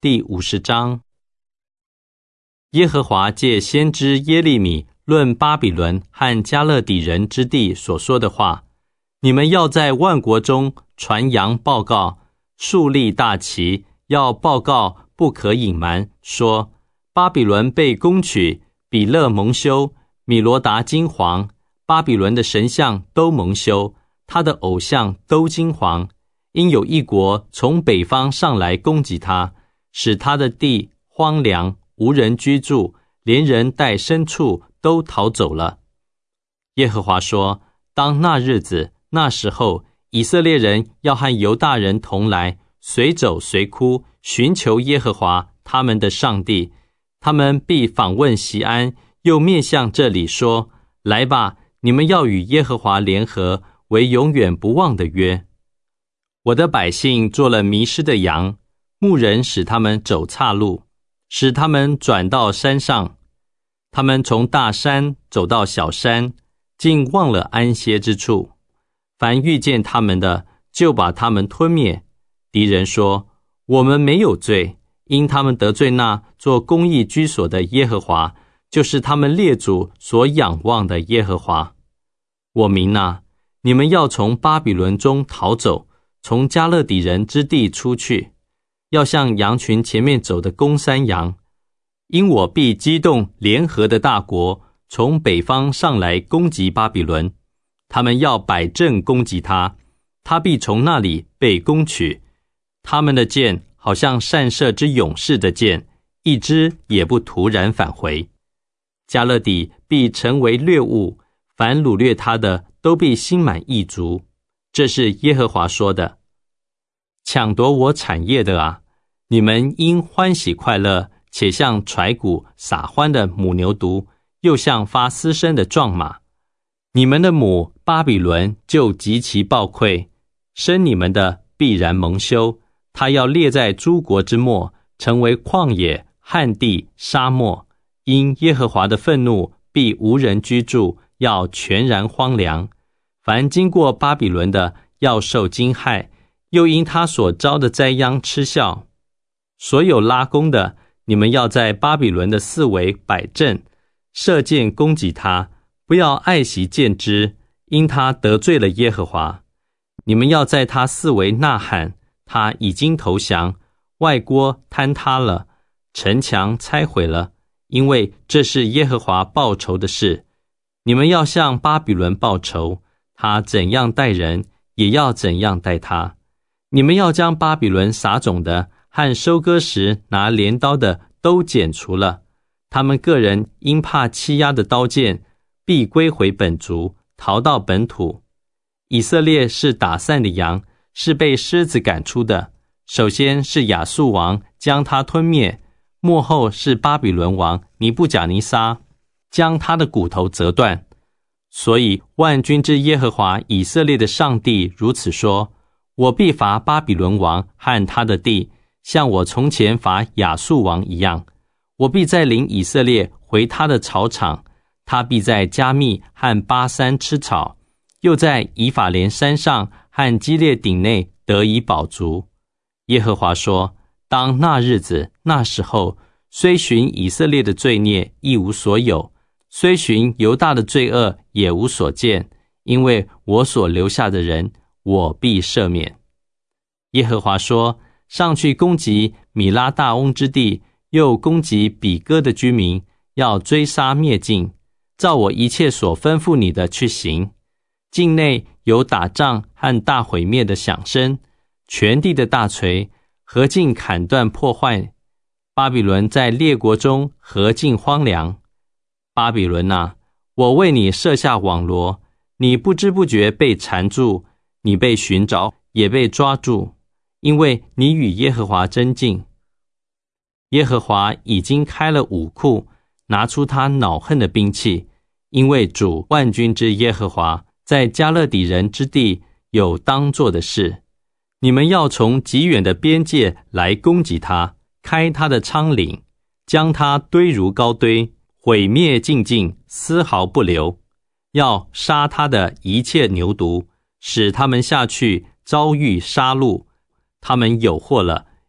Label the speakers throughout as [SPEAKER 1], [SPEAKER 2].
[SPEAKER 1] 第50章。耶和华借先知耶利米论巴比伦和迦勒底人之地所说的话：你们要在万国中传扬报告，树立大旗，要报告不可隐瞒，说巴比伦被攻取，比勒蒙羞，米罗达金黄，巴比伦的神像都蒙羞，他的偶像都金黄，因有一国从北方上来攻击他，使他的地荒凉，无人居住，连人带牲畜都逃走了。耶和华说：当那日子那时候，以色列人要和犹大人同来，随走随哭，寻求耶和华他们的上帝。他们必访问锡安，又面向这里说：来吧，你们要与耶和华联合，为永远不忘的约。我的百姓做了迷失的羊，牧人使他们走岔路，使他们转到山上。他们从大山走到小山，竟忘了安歇之处。凡遇见他们的，就把他们吞灭。敌人说：我们没有罪，因他们得罪那做公义居所的耶和华，就是他们列祖所仰望的耶和华。我民啊，你们要从巴比伦中逃走，从迦勒底人之地出去，要像羊群前面走的公山羊。因我必激动联合的大国，从北方上来攻击巴比伦，他们要摆阵攻击他，他必从那里被攻取。他们的箭好像善射之勇士的箭，一支也不突然返回。迦勒底必成为掠物，凡掳掠他的都必心满意足。这是耶和华说的。抢夺我产业的啊，你们应欢喜快乐，且像揣骨撒欢的母牛犊，又像发嘶声的壮马。你们的母巴比伦就极其暴愧，生你们的必然蒙羞。他要列在诸国之末，成为旷野、旱地、沙漠。因耶和华的愤怒，必无人居住，要全然荒凉。凡经过巴比伦的，要受惊骇，又因他所招的灾殃嗤笑。所有拉弓的，你们要在巴比伦的四围摆阵，射箭攻击他，不要爱惜箭支，因他得罪了耶和华。你们要在他四围呐喊，他已经投降，外郭坍塌了，城墙拆毁了，因为这是耶和华报仇的事。你们要向巴比伦报仇，他怎样待人，也要怎样待他。你们要将巴比伦撒种的和收割时拿镰刀的都剪除了，他们个人因怕欺压的刀剑，必归回本族，逃到本土。以色列是打散的羊，是被狮子赶出的。首先是亚述王将他吞灭，末后是巴比伦王尼布甲尼撒将他的骨头折断。所以万军之耶和华以色列的上帝如此说：我必罚巴比伦王和他的地，像我从前罚亚述王一样。我必再领以色列回他的草场，他必在加密和巴山吃草，又在以法莲山上和基列顶内得以饱足。耶和华说：当那日子那时候，虽寻以色列的罪孽一无所有，虽寻犹大的罪恶也无所见，因为我所留下的人，我必赦免。耶和华说：上去攻击米拉大翁之地，又攻击比哥的居民，要追杀灭尽，照我一切所吩咐你的去行。境内有打仗和大毁灭的响声，全地的大锤何尽砍断破坏。巴比伦在列国中何尽荒凉。巴比伦啊，我为你设下网罗，你不知不觉被缠住，你被寻找，也被抓住，因为你与耶和华争竞。耶和华已经开了武库，拿出他恼恨的兵器，因为主万军之耶和华在迦勒底人之地有当做的事。你们要从极远的边界来攻击他，开他的昌岭，将他堆如高堆，毁灭尽尽，丝毫不留。要杀他的一切牛犊，使他们下去遭遇杀戮。他们有祸了，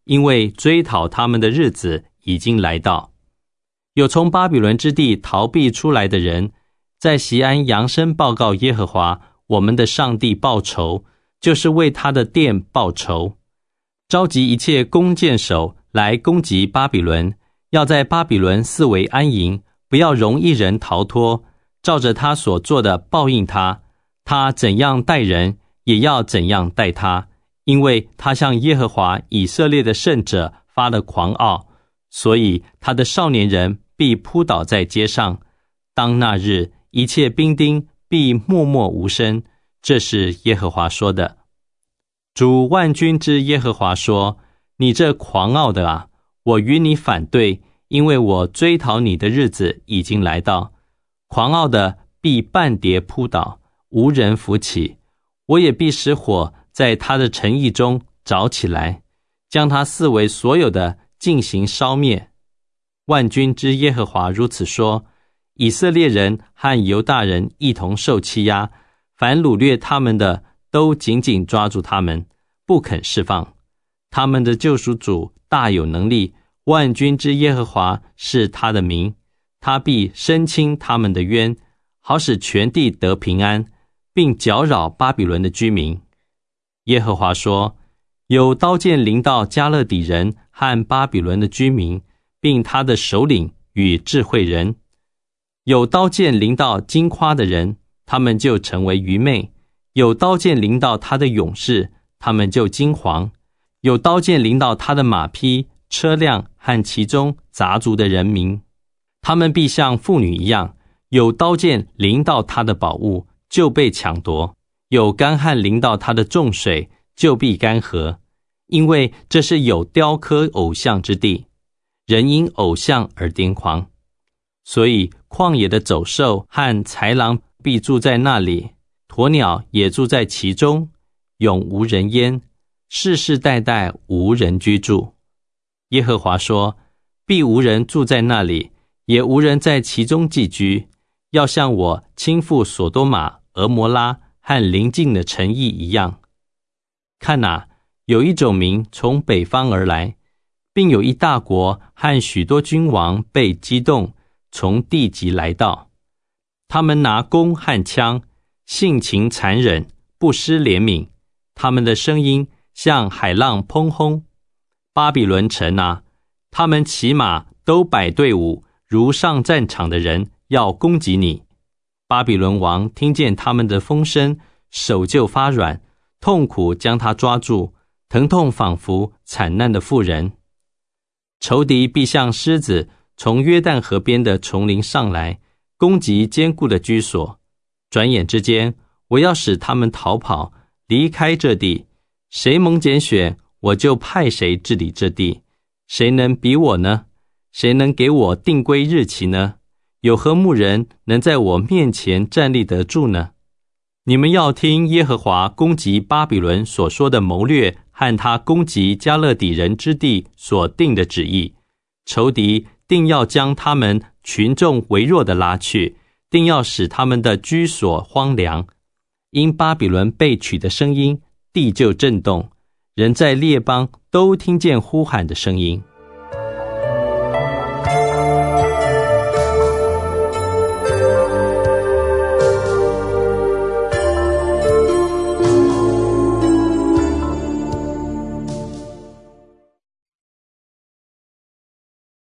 [SPEAKER 1] 因为追讨他们的日子已经来到。有从巴比伦之地逃避出来的人，在锡安扬声报告耶和华我们的上帝报仇，就是为他的殿报仇，召集一切弓箭手来攻击巴比伦，要在巴比伦四围安营，不要容一人逃脱，照着他所做的报应他，他怎样待人，也要怎样待他，因为他向耶和华以色列的圣者发了狂傲，所以他的少年人必扑倒在街上。当那日，一切兵丁必默默无声，这是耶和华说的。主万军之耶和华说：你这狂傲的啊，我与你反对，因为我追讨你的日子已经来到。狂傲的必半跌扑倒，无人扶起。我也必使火在他的城邑中着起来，将他四围所有的进行烧灭。万军之耶和华如此说：以色列人和犹大人一同受欺压，凡掳掠他们的都紧紧抓住他们，不肯释放。他们的救赎主大有能力，万军之耶和华是他的名，他必伸清他们的冤，好使全地得平安，并搅扰巴比伦的居民。耶和华说：有刀剑临到加勒底人和巴比伦的居民，并他的首领与智慧人。有刀剑临到矜夸的人，他们就成为愚昧；有刀剑临到他的勇士，他们就惊惶；有刀剑临到他的马匹、车辆和其中杂族的人民，他们必像妇女一样；有刀剑临到他的宝物，就被抢夺；有干旱临到他的众水，就必干涸。因为这是有雕刻偶像之地，人因偶像而癫狂。所以旷野的走兽和豺狼必住在那里，鸵鸟也住在其中，永无人烟，世世代代无人居住。耶和华说：必无人住在那里，也无人在其中寄居，要像我倾覆所多玛、俄摩拉和邻近的城邑一样。看哪，有一种民从北方而来，并有一大国和许多君王被激动，从地极来到。他们拿弓和枪，性情残忍，不施怜悯。他们的声音像海浪砰轰。巴比伦城啊，他们骑马都摆队伍，如上战场的人要攻击你。巴比伦王听见他们的风声，手就发软，痛苦将他抓住，疼痛仿佛惨难的妇人。仇敌必像狮子从约旦河边的丛林上来，攻击坚固的居所。转眼之间，我要使他们逃跑，离开这地。谁蒙拣选，我就派谁治理这地。谁能比我呢？谁能给我定规日期呢？有何牧人能在我面前站立得住呢？你们要听耶和华攻击巴比伦所说的谋略，和他攻击加勒底人之地所定的旨意。仇敌定要将他们群众微弱的拉去，定要使他们的居所荒凉。因巴比伦被取的声音，地就震动，人在列邦都听见呼喊的声音。